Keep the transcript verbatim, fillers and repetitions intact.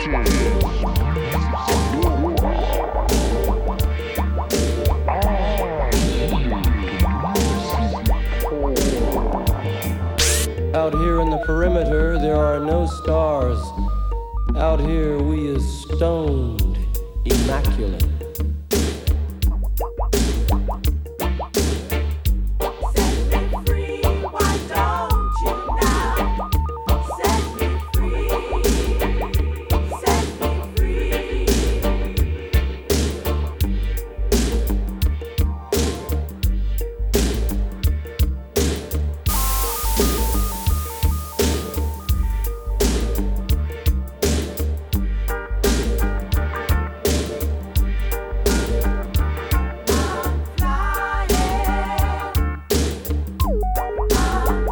Out here in the perimeter, there are no stars. Out here we is stoned, immaculate.